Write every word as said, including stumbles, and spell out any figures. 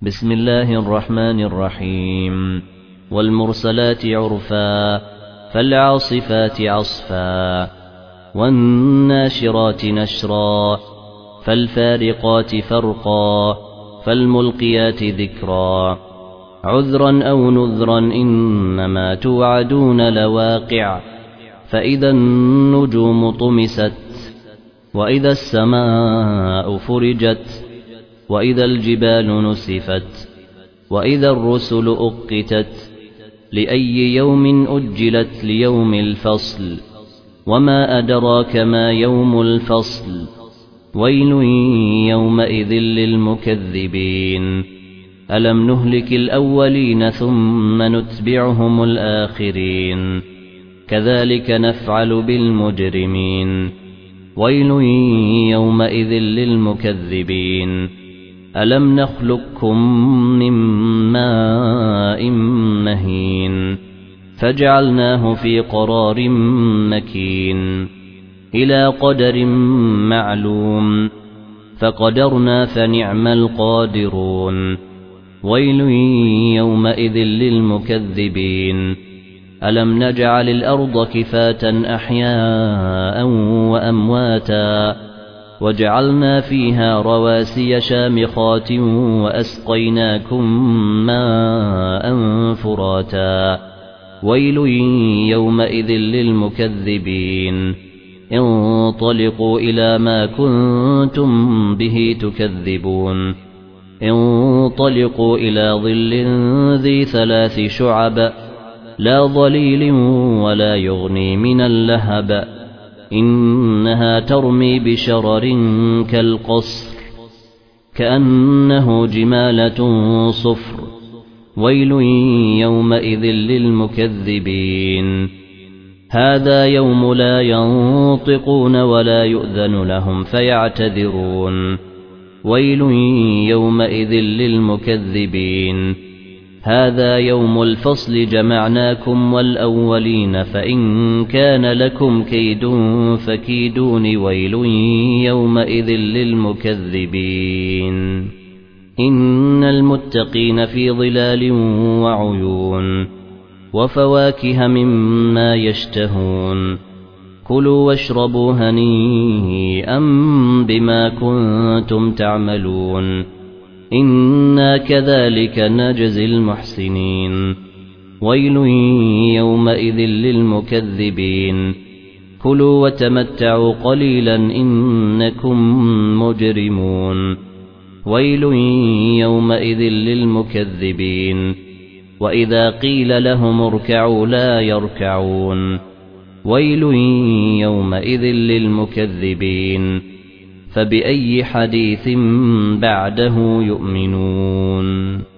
بسم الله الرحمن الرحيم والمرسلات عرفا فالعاصفات عصفا والناشرات نشرا فالفارقات فرقا فالملقيات ذكرا عذرا أو نذرا إنما توعدون لواقع فإذا النجوم طمست وإذا السماء فرجت وإذا الجبال نسفت وإذا الرسل أقتت لأي يوم أجلت ليوم الفصل وما أدراك ما يوم الفصل ويل يومئذ للمكذبين ألم نهلك الأولين ثم نتبعهم الآخرين كذلك نفعل بالمجرمين ويل يومئذ للمكذبين ألم نخلقكم من ماء مهين فجعلناه في قرار مكين إلى قدر معلوم فقدرنا فنعم القادرون ويل يومئذ للمكذبين ألم نجعل الأرض كفاة أحياء وأمواتا وجعلنا فيها رواسي شامخات وأسقيناكم ماء فراتا ويل يومئذ للمكذبين انطلقوا إلى ما كنتم به تكذبون انطلقوا إلى ظل ذي ثلاث شعب لا ظليل ولا يغني من اللهب إنها ترمي بشرر كالقصر كأنه جمالة صفر ويل يومئذ للمكذبين هذا يوم لا ينطقون ولا يؤذن لهم فيعتذرون ويل يومئذ للمكذبين هذا يوم الفصل جمعناكم والأولين فإن كان لكم كيد فكيدون ويل يومئذ للمكذبين إن المتقين في ظلال وعيون وفواكه مما يشتهون كلوا واشربوا هنيئا بما كنتم تعملون إنا كذلك نجزي المحسنين ويل يومئذ للمكذبين كلوا وتمتعوا قليلا إنكم مجرمون ويل يومئذ للمكذبين وإذا قيل لهم اركعوا لا يركعون ويل يومئذ للمكذبين فبأي حديث بعده يؤمنون